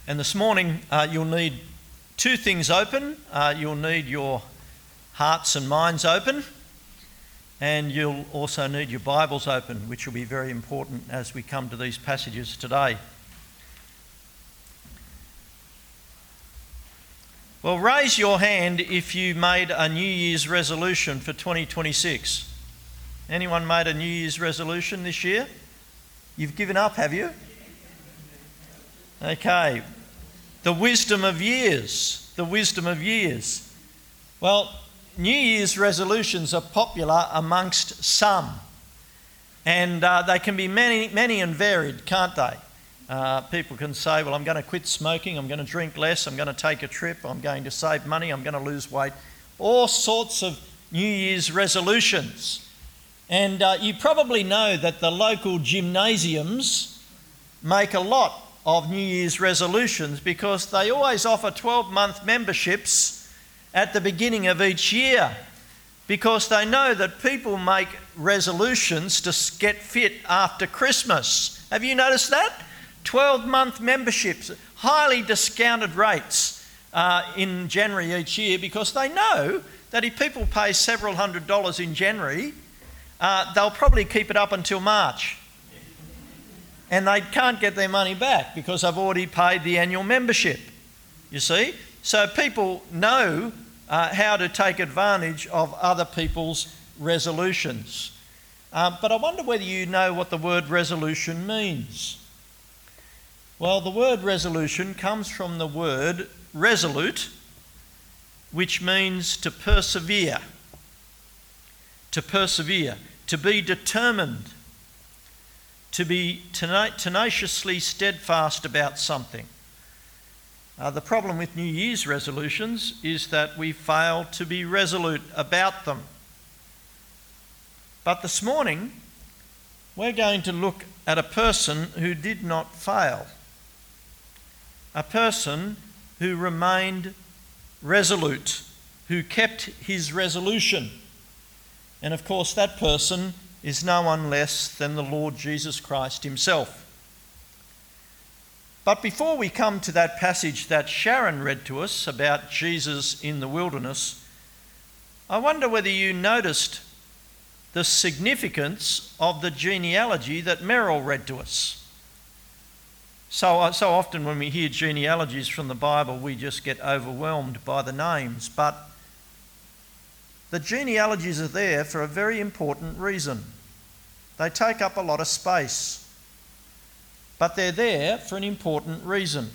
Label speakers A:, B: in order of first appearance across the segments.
A: And this morning you'll need two things open. You'll need your hearts and minds open, and you'll also need your Bibles open, which will be very important as we come to these passages today. Well, raise your hand if you made a New Year's resolution for 2026. Anyone made a New Year's resolution this year? You've given up, have you? Okay. The wisdom of years. The wisdom of years. Well, New Year's resolutions are popular amongst some. And they can be many and varied, can't they? People can say, well, I'm going to quit smoking, I'm going to drink less, I'm going to take a trip, I'm going to save money, I'm going to lose weight. All sorts of New Year's resolutions. And you probably know that the local gymnasiums make a lot of New Year's resolutions because they always offer 12-month memberships at the beginning of each year, because they know that people make resolutions to get fit after Christmas. Have you noticed that? 12-month memberships, highly discounted rates in January each year, because they know that if people pay several $100s in January, they'll probably keep it up until March. And they can't get their money back because they've already paid the annual membership, you see. So people know how to take advantage of other people's resolutions. But I wonder whether you know what the word resolution means. Well, the word resolution comes from the word resolute, which means to persevere. To persevere, to be determined, to be tenaciously steadfast about something. The problem with New Year's resolutions is that we fail to be resolute about them. But this morning, we're going to look at a person who did not fail. A person who remained resolute, who kept his resolution. And of course, that person is no one less than the Lord Jesus Christ himself. But before we come to that passage that Sharon read to us about Jesus in the wilderness, I wonder whether you noticed the significance of the genealogy that Merrill read to us. So often when we hear genealogies from the Bible, we just get overwhelmed by the names. But the genealogies are there for a very important reason. They take up a lot of space. But they're there for an important reason.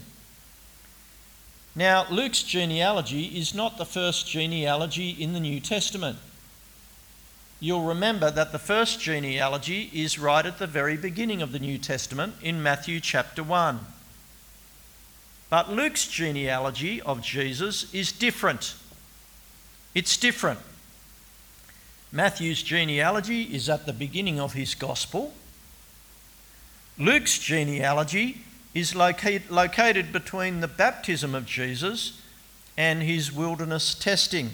A: Now, Luke's genealogy is not the first genealogy in the New Testament. You'll remember that the first genealogy is right at the very beginning of the New Testament in Matthew chapter 1. But Luke's genealogy of Jesus is different. It's different. Matthew's genealogy is at the beginning of his gospel. Luke's genealogy is located between the baptism of Jesus and his wilderness testing.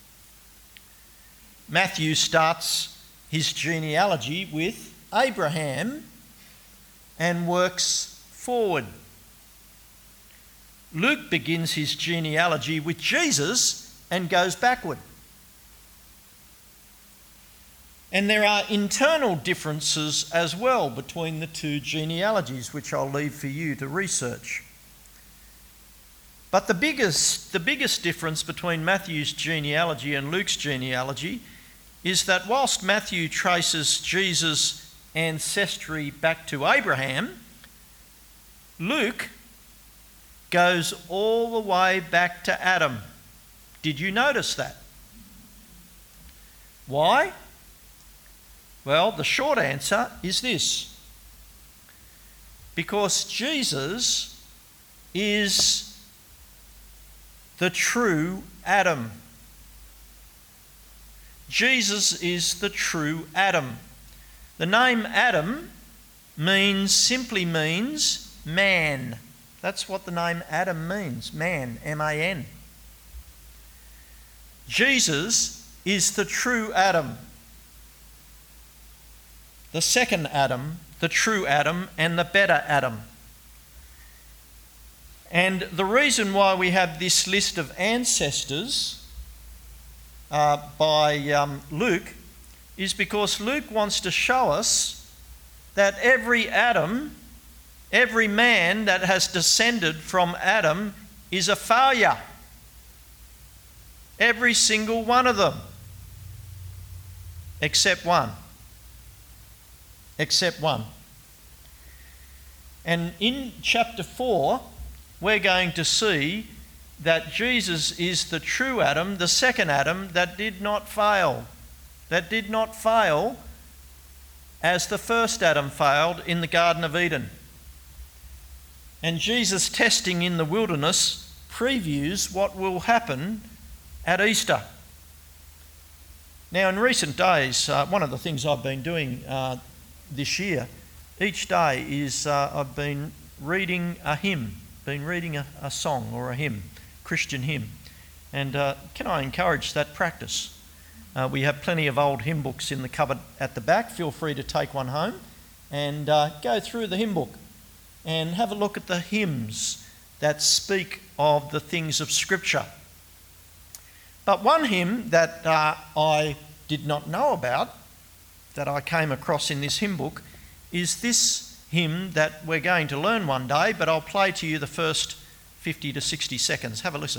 A: Matthew starts his genealogy with Abraham and works forward. Luke begins his genealogy with Jesus and goes backward. And there are internal differences as well between the two genealogies, which I'll leave for you to research. But the biggest difference between Matthew's genealogy and Luke's genealogy is that whilst Matthew traces Jesus' ancestry back to Abraham, Luke goes all the way back to Adam. Did you notice that? Why? Well, the short answer is this. Because Jesus is the true Adam. Jesus is the true Adam. The name Adam simply means man. That's what the name Adam means, man, M-A-N. Jesus is the true Adam. The second Adam, the true Adam, and the better Adam. And the reason why we have this list of ancestors by Luke is because Luke wants to show us that every Adam, every man that has descended from Adam is a failure. Every single one of them. Except one. Except one. And in chapter 4, we're going to see that Jesus is the true Adam, the second Adam that did not fail. That did not fail as the first Adam failed in the Garden of Eden. And Jesus' testing in the wilderness previews what will happen at Easter. Now, in recent days, one of the things I've been doing this year, each day is I've been reading a hymn, a song or a hymn, Christian hymn. And can I encourage that practice? We have plenty of old hymn books in the cupboard at the back. Feel free to take one home and go through the hymn book and have a look at the hymns that speak of the things of Scripture. But one hymn that I did not know about, that I came across in this hymn book, is this hymn that we're going to learn one day, but I'll play to you the first 50 to 60 seconds. Have a listen.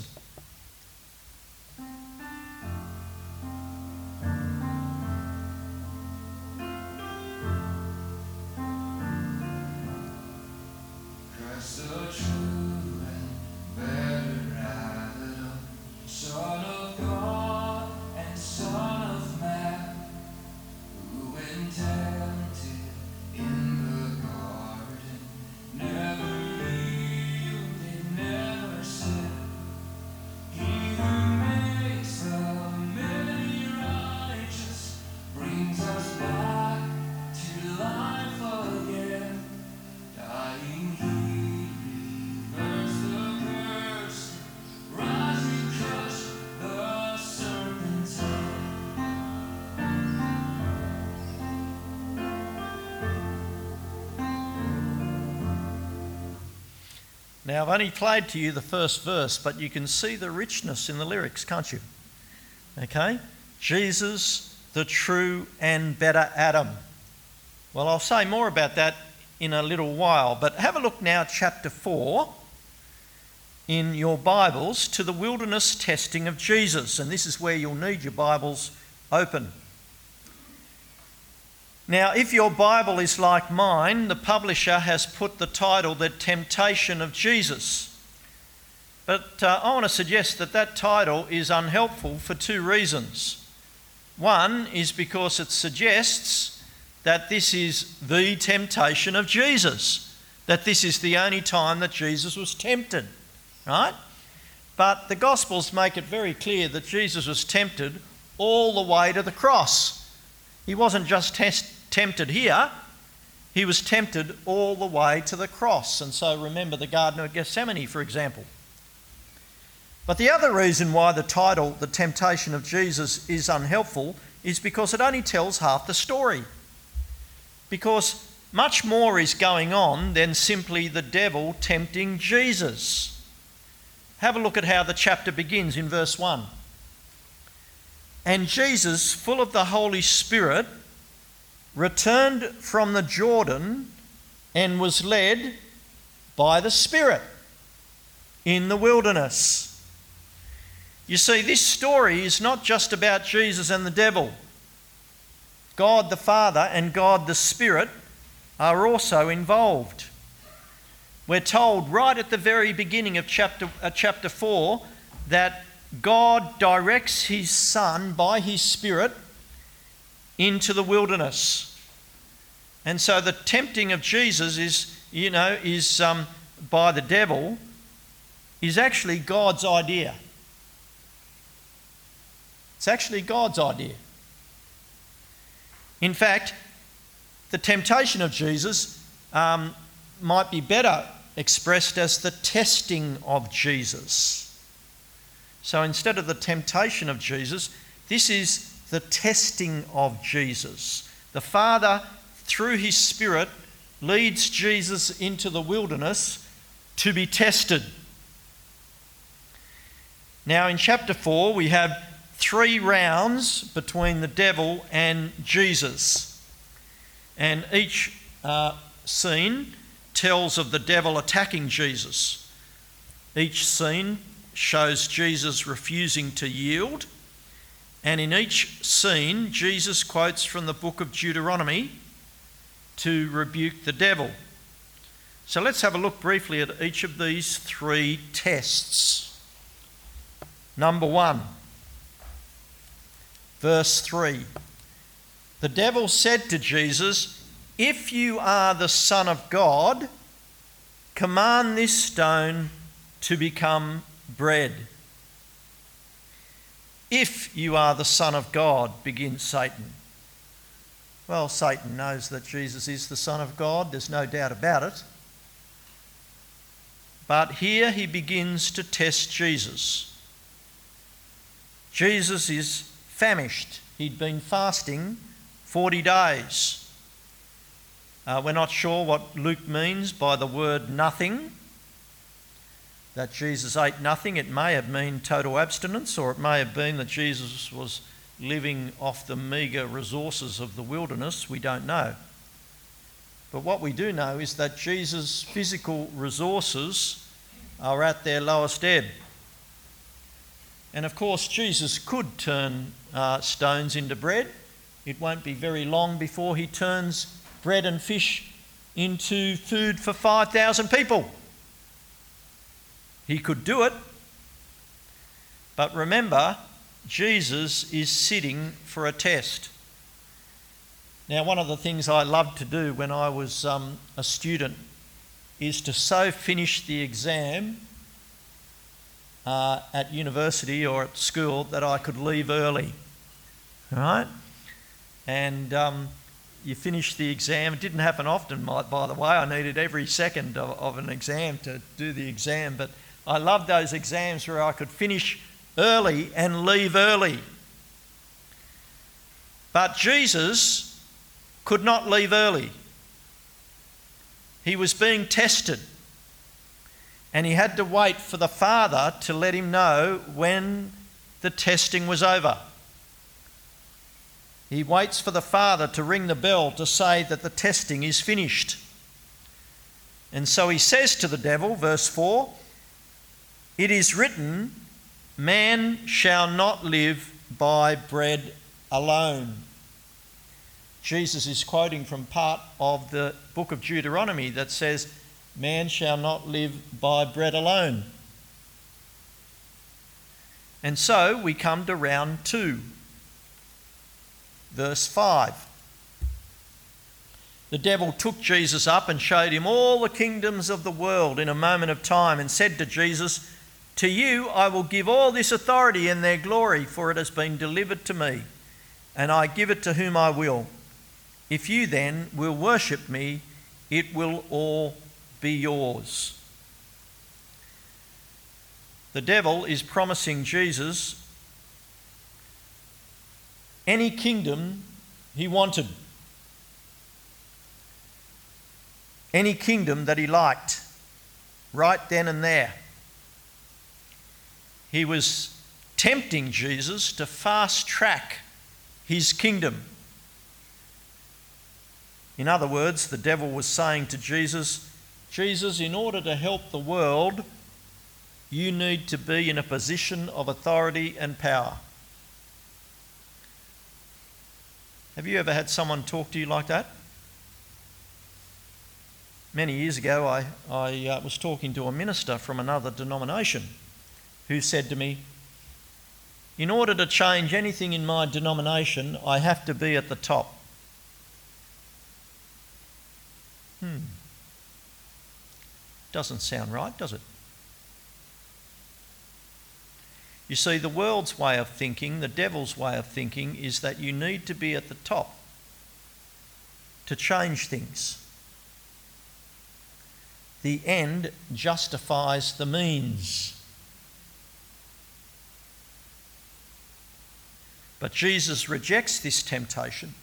A: Now, I've only played to you the first verse, but you can see the richness in the lyrics, can't you? Okay? Jesus, the true and better Adam. Well, I'll say more about that in a little while, but have a look now at chapter 4 in your Bibles to the wilderness testing of Jesus, and this is where you'll need your Bibles open. Now, if your Bible is like mine, the publisher has put the title, The Temptation of Jesus. But I want to suggest that that title is unhelpful for two reasons. One is because it suggests that this is the temptation of Jesus, that this is the only time that Jesus was tempted, right? But the Gospels make it very clear that Jesus was tempted all the way to the cross. He wasn't just tempted here, he was tempted all the way to the cross. And so remember the Garden of Gethsemane, for example. But the other reason why the title, The Temptation of Jesus, is unhelpful is because it only tells half the story. Because much more is going on than simply the devil tempting Jesus. Have a look at how the chapter begins in verse 1. And Jesus, full of the Holy Spirit, returned from the Jordan and was led by the Spirit in the wilderness. You see, this story is not just about Jesus and the devil. God the Father and God the Spirit are also involved. We're told right at the very beginning of chapter 4 that God directs his Son by his Spirit into the wilderness. And so the tempting of Jesus is by the devil is actually God's idea. It's actually God's idea. In fact, the temptation of Jesus might be better expressed as the testing of Jesus. So instead of the temptation of Jesus, this is the testing of Jesus. The Father, through his Spirit, leads Jesus into the wilderness to be tested. Now in chapter 4 we have 3 rounds between the devil and Jesus. And each scene tells of the devil attacking Jesus. Each scene shows Jesus refusing to yield. And in each scene, Jesus quotes from the book of Deuteronomy to rebuke the devil. So let's have a look briefly at each of these 3 tests. Number 1, verse 3. The devil said to Jesus, "If you are the Son of God, command this stone to become bread." If you are the Son of God, begins Satan. Well, Satan knows that Jesus is the Son of God, there's no doubt about it. But here he begins to test Jesus. Jesus is famished. He'd been fasting 40 days. We're not sure what Luke means by the word nothing, that Jesus ate nothing. It may have meant total abstinence, or it may have been that Jesus was living off the meagre resources of the wilderness. We don't know. But what we do know is that Jesus' physical resources are at their lowest ebb. And of course, Jesus could turn stones into bread. It won't be very long before he turns bread and fish into food for 5,000 people. He could do it. But remember, Jesus is sitting for a test. Now, one of the things I loved to do when I was a student is to so finish the exam at university or at school that I could leave early. All right? And you finish the exam. It didn't happen often, by the way. I needed every second of an exam to do the exam. But I loved those exams where I could finish early and leave early. But Jesus could not leave early. He was being tested. And he had to wait for the Father to let him know when the testing was over. He waits for the Father to ring the bell to say that the testing is finished. And so he says to the devil, verse 4, "It is written, man shall not live by bread alone." Jesus is quoting from part of the book of Deuteronomy that says, man shall not live by bread alone. And so we come to round 2. Verse 5. The devil took Jesus up and showed him all the kingdoms of the world in a moment of time and said to Jesus, "To you I will give all this authority and their glory, for it has been delivered to me, and I give it to whom I will. If you then will worship me, it will all be yours." The devil is promising Jesus any kingdom he wanted, any kingdom that he liked, right then and there. He was tempting Jesus to fast track his kingdom. In other words, the devil was saying to Jesus, "Jesus, in order to help the world, you need to be in a position of authority and power." Have you ever had someone talk to you like that? Many years ago, I was talking to a minister from another denomination who said to me, "In order to change anything in my denomination, I have to be at the top." Doesn't sound right, does it? You see, the world's way of thinking, the devil's way of thinking, is that you need to be at the top to change things. The end justifies the means. But Jesus rejects this temptation.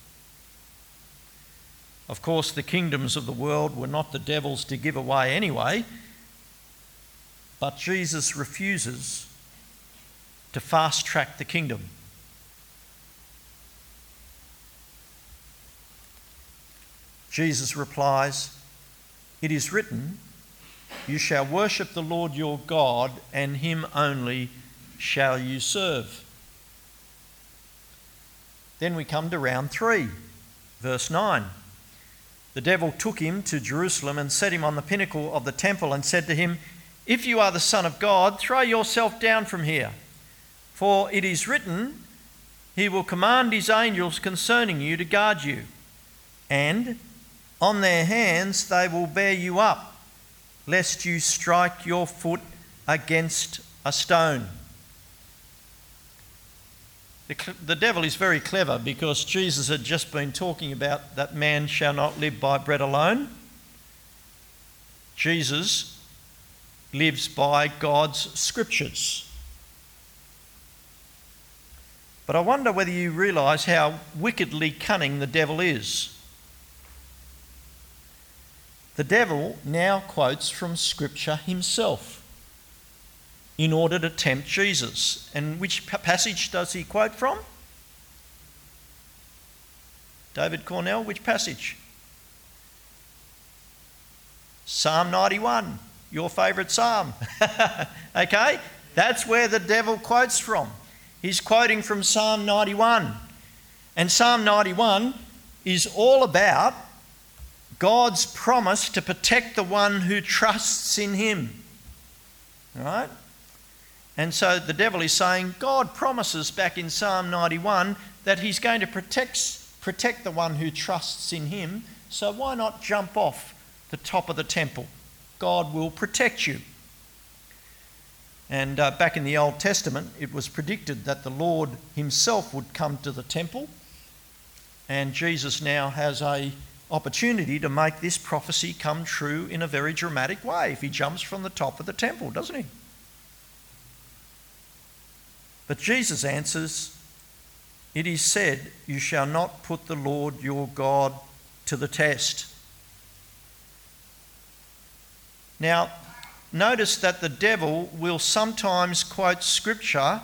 A: Of course, the kingdoms of the world were not the devil's to give away anyway, but Jesus refuses to fast-track the kingdom. Jesus replies, "It is written, you shall worship the Lord your God, and him only shall you serve." Then we come to round 3, verse 9. The devil took him to Jerusalem and set him on the pinnacle of the temple and said to him, "If you are the Son of God, throw yourself down from here. For it is written, he will command his angels concerning you to guard you, and on their hands they will bear you up, lest you strike your foot against a stone." The devil is very clever, because Jesus had just been talking about that man shall not live by bread alone. Jesus lives by God's scriptures. But I wonder whether you realise how wickedly cunning the devil is. The devil now quotes from Scripture himself in order to tempt Jesus. And which passage does he quote from? David Cornell, which passage? Psalm 91, your favourite psalm. Okay, that's where the devil quotes from. He's quoting from Psalm 91. And Psalm 91 is all about God's promise to protect the one who trusts in him. All right? And so the devil is saying God promises back in Psalm 91 that he's going to protect the one who trusts in him, so why not jump off the top of the temple? God will protect you. And back in the Old Testament, it was predicted that the Lord himself would come to the temple, and Jesus now has an opportunity to make this prophecy come true in a very dramatic way if he jumps from the top of the temple, doesn't he? But Jesus answers, "It is said, you shall not put the Lord your God to the test." Now, notice that the devil will sometimes quote Scripture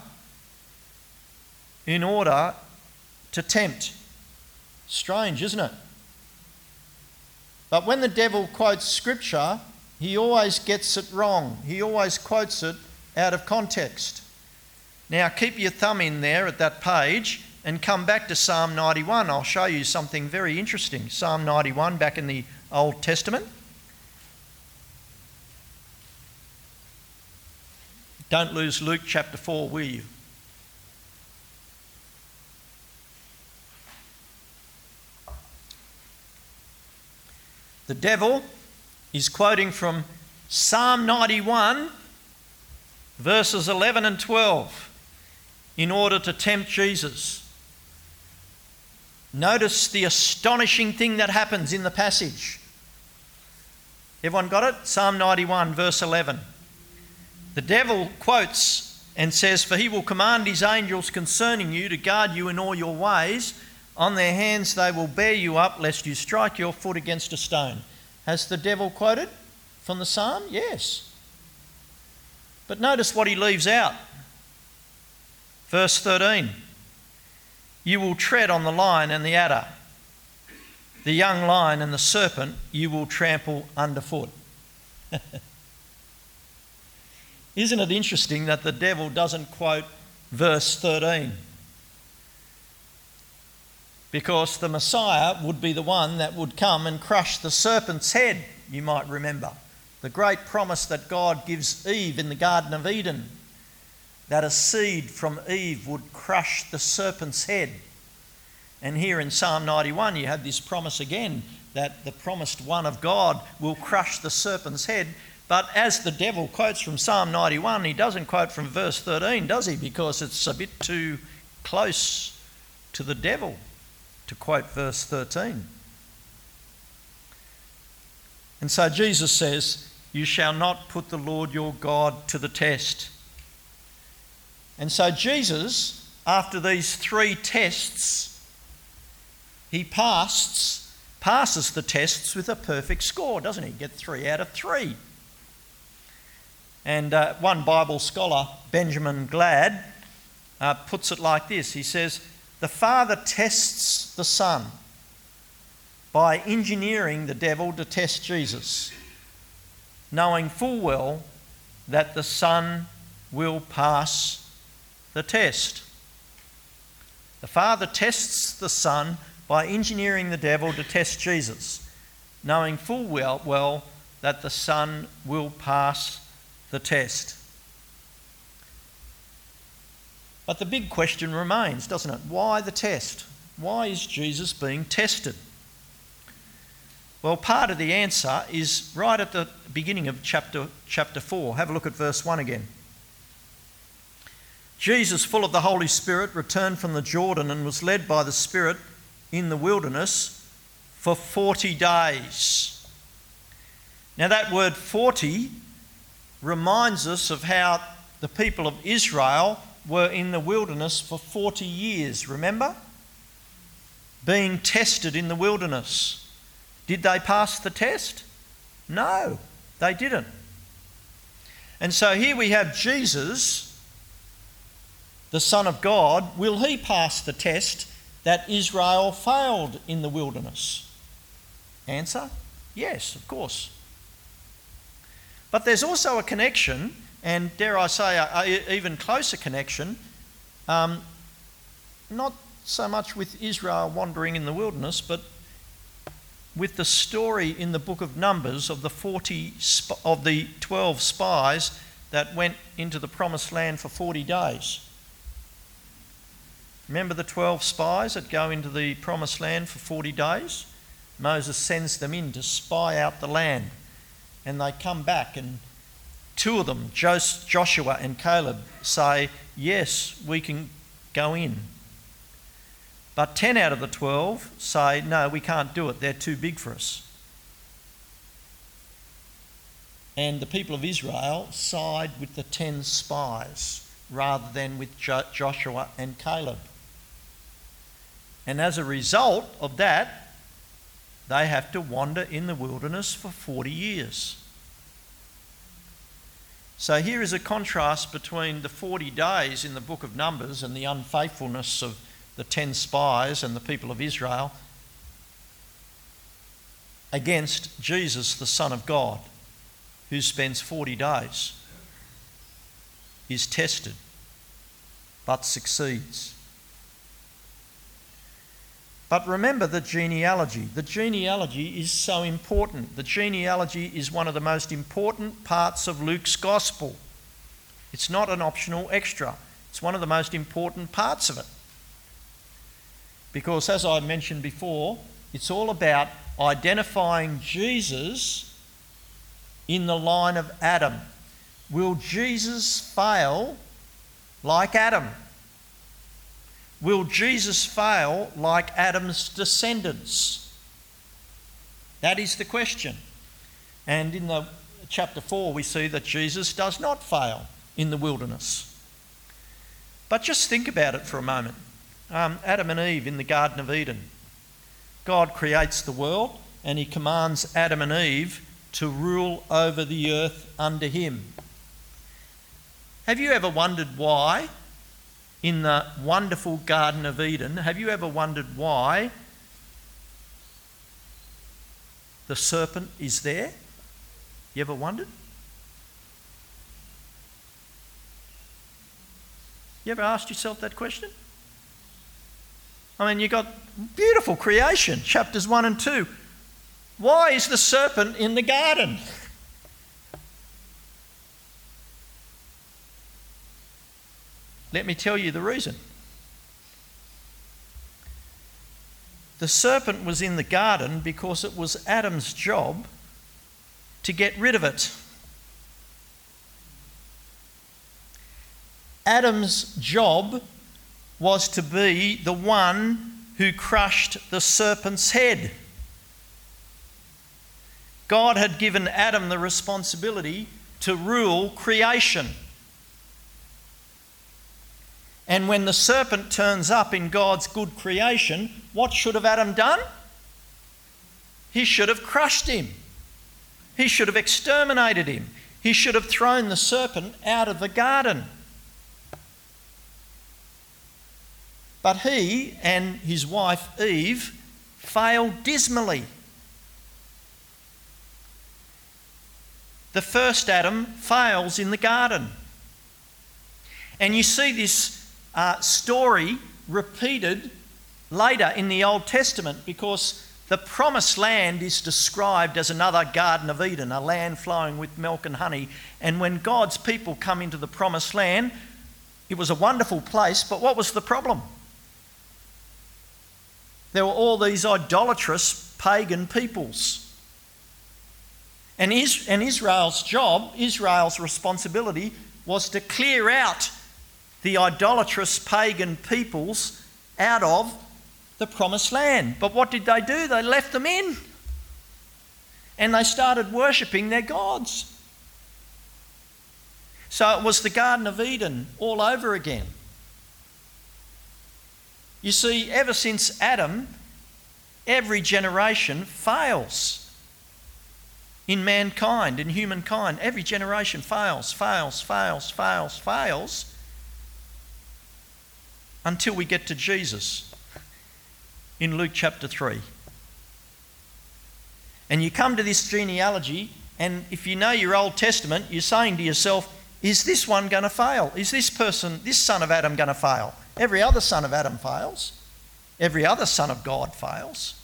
A: in order to tempt. Strange, isn't it? But when the devil quotes Scripture, he always gets it wrong. He always quotes it out of context. Now, keep your thumb in there at that page and come back to Psalm 91. I'll show you something very interesting. Psalm 91 back in the Old Testament. Don't lose Luke chapter 4, will you? The devil is quoting from Psalm 91, verses 11 and 12, in order to tempt Jesus. Notice the astonishing thing that happens in the passage. Everyone got it? Psalm 91, verse 11. The devil quotes and says, "For he will command his angels concerning you to guard you in all your ways. On their hands they will bear you up, lest you strike your foot against a stone." Has the devil quoted from the psalm? Yes. But notice what he leaves out. Verse 13. "You will tread on the lion and the adder. The young lion and the serpent you will trample underfoot." Isn't it interesting that the devil doesn't quote verse 13? Because the Messiah would be the one that would come and crush the serpent's head, you might remember. The great promise that God gives Eve in the Garden of Eden, that a seed from Eve would crush the serpent's head. And here in Psalm 91 you have this promise again, that the promised one of God will crush the serpent's head. But as the devil quotes from Psalm 91, he doesn't quote from verse 13, does he? Because it's a bit too close to the devil to quote verse 13. And so Jesus says, "You shall not put the Lord your God to the test." And so Jesus, after these 3 tests, he passes the tests with a perfect score, doesn't he? Get 3 out of 3. And one Bible scholar, Benjamin Glad, puts it like this. He says, the Father tests the Son by engineering the devil to test Jesus, knowing full well that the Son will pass the test. The Father tests the Son by engineering the devil to test Jesus, knowing full well that the Son will pass the test. But the big question remains, doesn't it? Why the test? Why is Jesus being tested? Well, part of the answer is right at the beginning of chapter 4. Have a look at verse 1 again. Jesus, full of the Holy Spirit, returned from the Jordan and was led by the Spirit in the wilderness for 40 days. Now that word 40 reminds us of how the people of Israel were in the wilderness for 40 years, remember? Being tested in the wilderness. Did they pass the test? No, they didn't. And so here we have Jesus, the Son of God. Will he pass the test that Israel failed in the wilderness? Answer, yes, of course. But there's also a connection, and dare I say an even closer connection, not so much with Israel wandering in the wilderness, but with the story in the book of Numbers of the 12 spies that went into the promised land for 40 days. Remember the 12 spies that go into the promised land for 40 days? Moses sends them in to spy out the land, and they come back, and two of them, Joshua and Caleb, say, yes, we can go in. But 10 out of the 12 say, no, we can't do it. They're too big for us. And the people of Israel side with the 10 spies rather than with Joshua and Caleb. And as a result of that, they have to wander in the wilderness for 40 years. So here is a contrast between the 40 days in the book of Numbers and the unfaithfulness of the 10 spies and the people of Israel against Jesus, the Son of God, who spends 40 days, is tested, but succeeds. But remember the genealogy. The genealogy is so important. The genealogy is one of the most important parts of Luke's gospel. It's not an optional extra. It's one of the most important parts of it. Because, as I mentioned before, it's all about identifying Jesus in the line of Adam. Will Jesus fail like Adam? Will Jesus fail like Adam's descendants? That is the question. And in the chapter 4 we see that Jesus does not fail in the wilderness. But just think about it for a moment. Adam and Eve in the Garden of Eden. God creates the world and he commands Adam and Eve to rule over the earth under him. Have you ever wondered why in the wonderful Garden of Eden, have you ever wondered why the serpent is there? You ever wondered? You ever asked yourself that question? I mean, you've got beautiful creation, chapters 1 and 2. Why is the serpent in the garden? Let me tell you the reason. The serpent was in the garden because it was Adam's job to get rid of it. Adam's job was to be the one who crushed the serpent's head. God had given Adam the responsibility to rule creation. And when the serpent turns up in God's good creation, what should have Adam done? He should have crushed him. He should have exterminated him. He should have thrown the serpent out of the garden. But he and his wife Eve failed dismally. The first Adam fails in the garden. And you see this story repeated later in the Old Testament, because the promised land is described as another Garden of Eden, a land flowing with milk and honey. And when God's people come into the promised land, it was a wonderful place, but what was the problem? There were all these idolatrous pagan peoples. And Israel's job, Israel's responsibility, was to clear out the idolatrous pagan peoples out of the promised land. But what did they do? They left them in. And they started worshipping their gods. So it was the Garden of Eden all over again. You see, ever since Adam, every generation fails in mankind, in humankind. Every generation fails until we get to Jesus in Luke chapter 3. And you come to this genealogy, and if you know your Old Testament, you're saying to yourself, is this one going to fail? Is this person, this son of Adam, going to fail? Every other son of Adam fails. Every other son of God fails.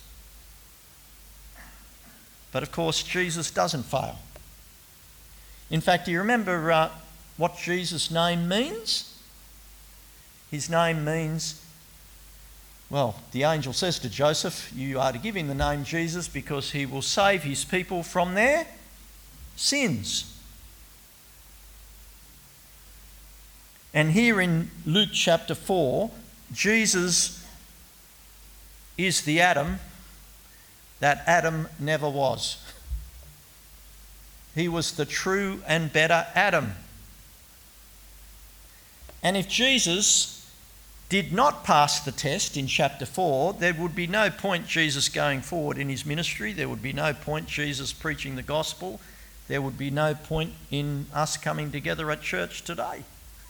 A: But of course, Jesus doesn't fail. In fact, do you remember what Jesus' name means? His name means, well, the angel says to Joseph, you are to give him the name Jesus because he will save his people from their sins. And here in Luke chapter 4, Jesus is the Adam that Adam never was. He was the true and better Adam. And if Jesus did not pass the test in chapter 4, there would be no point Jesus going forward in his ministry. There would be no point Jesus preaching the gospel. There would be no point in us coming together at church today.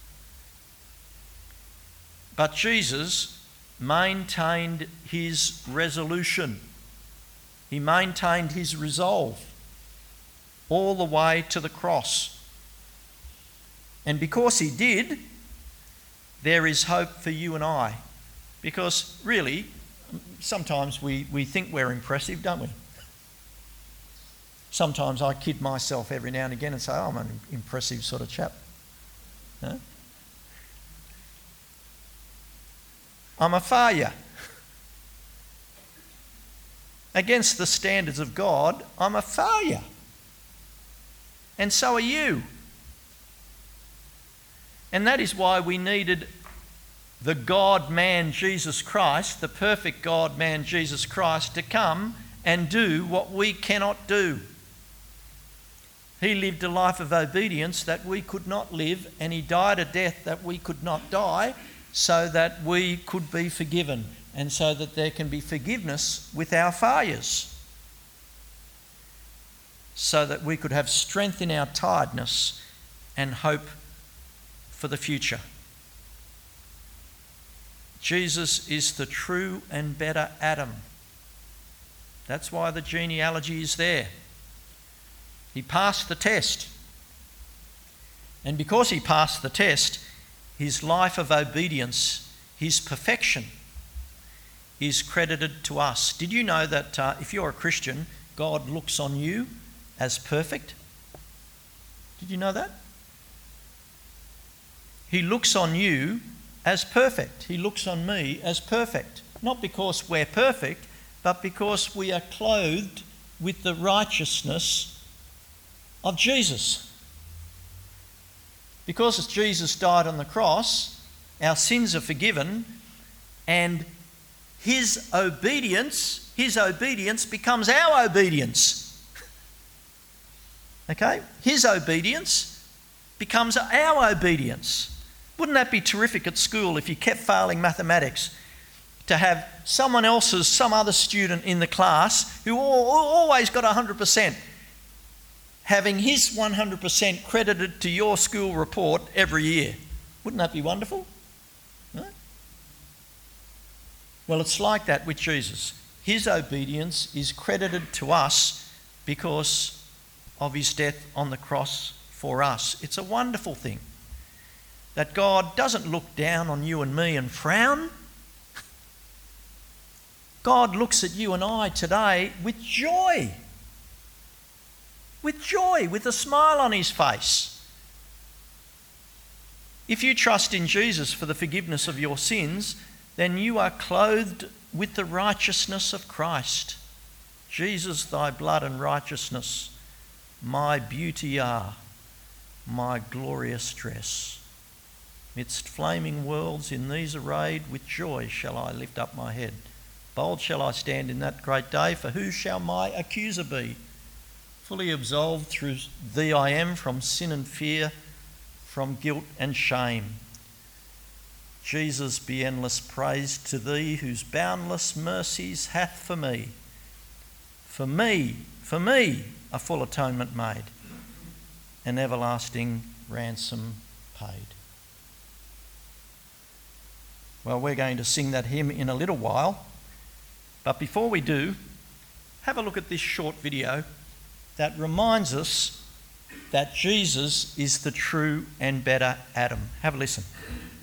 A: But Jesus maintained his resolution. He maintained his resolve all the way to the cross. And because he did, there is hope for you and I. Because really, sometimes we think we're impressive, don't we? Sometimes I kid myself every now and again and say, oh, I'm an impressive sort of chap. No? I'm a failure. Against the standards of God, I'm a failure. And so are you. And that is why we needed the God-man Jesus Christ, the perfect God-man Jesus Christ, to come and do what we cannot do. He lived a life of obedience that we could not live, and he died a death that we could not die, so that we could be forgiven, and so that there can be forgiveness with our failures, so that we could have strength in our tiredness and hope for the future. Jesus is the true and better Adam. That's why the genealogy is there. He passed the test. And because he passed the test, his life of obedience, his perfection, is credited to us. Did you know that if you're a Christian, God looks on you as perfect? Did you know that? He looks on you as perfect. He looks on me as perfect. Not because we're perfect, but because we are clothed with the righteousness of Jesus. Because Jesus died on the cross, our sins are forgiven, and his obedience becomes our obedience. Okay? His obedience becomes our obedience. Wouldn't that be terrific at school if you kept failing mathematics, to have some other student in the class who always got 100%, having his 100% credited to your school report every year? Wouldn't that be wonderful? No? Well, it's like that with Jesus. His obedience is credited to us because of his death on the cross for us. It's a wonderful thing that God doesn't look down on you and me and frown. God looks at you and I today with joy. With joy, with a smile on his face. If you trust in Jesus for the forgiveness of your sins, then you are clothed with the righteousness of Christ. Jesus, thy blood and righteousness, my beauty are, my glorious dress. Midst flaming worlds in these arrayed, with joy shall I lift up my head. Bold shall I stand in that great day, for who shall my accuser be? Fully absolved through thee I am from sin and fear, from guilt and shame. Jesus, be endless praise to thee, whose boundless mercies hath for me, a full atonement made, an everlasting ransom paid. Well, we're going to sing that hymn in a little while, but before we do, have a look at this short video that reminds us that Jesus is the true and better Adam. Have a listen.